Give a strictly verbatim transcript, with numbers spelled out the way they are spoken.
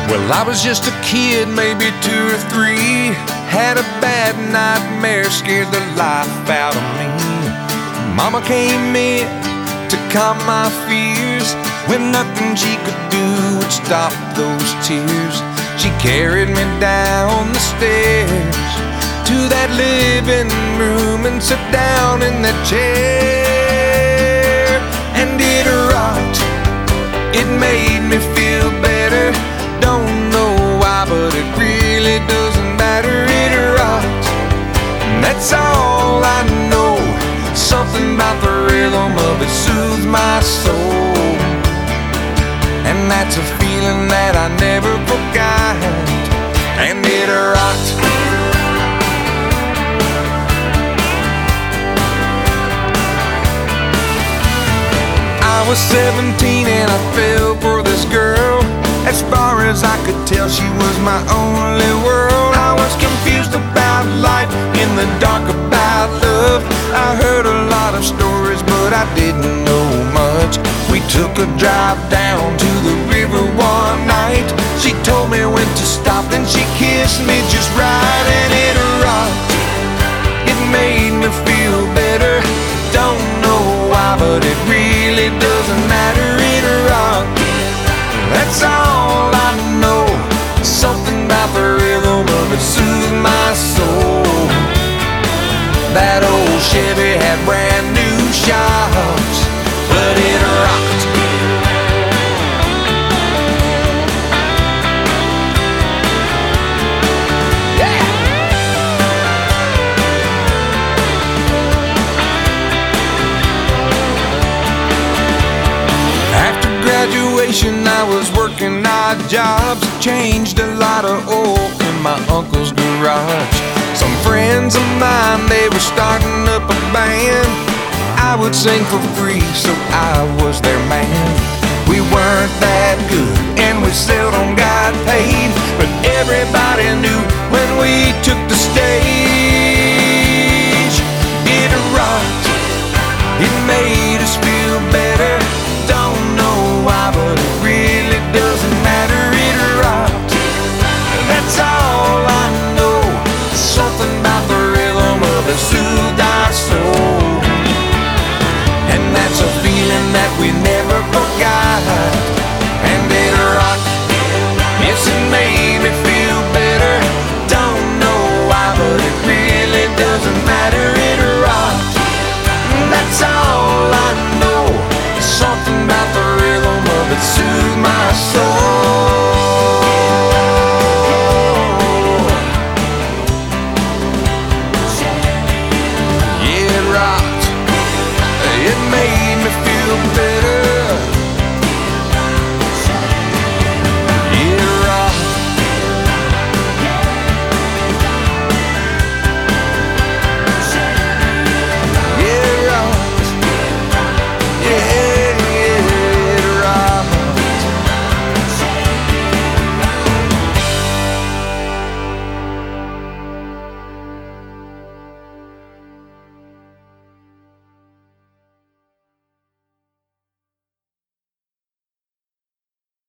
Well, I was just a kid, maybe two or three. Had a bad nightmare, scared the life out of me. Mama came in to calm my fears, when nothing she could do would stop those tears. She carried me down the stairs to that living room and sat down in that chair. And it rocked, it made me feel better. Don't know why, but it really doesn't matter. It rocked, and that's all I know. Something about the rhythm of it soothes my soul, and that's a feeling that I never forgot. And it rocked. I was seventeen and I fell for this girl. As far as I could tell, she was my only world. I was confused about life, in the dark about love. I heard a lot of stories, but I didn't know much. We took a drive down to the river one night. She told me when to stop, and she kissed me just right. And it rocked, it made me feel better. Don't know why, but it really doesn't matter. It rocked, that's all I know. Something about the rhythm of it soothed my soul. That old Chevy had brand new shocks, but it rocked. Yeah! After graduation, I was working odd jobs. Changed a lot of oil in my uncle's garage. Some friends of mine, they were starting up a band. I would sing for free, so I was their man. We weren't that good, and we seldom got paid, but everybody knew when we took the stage.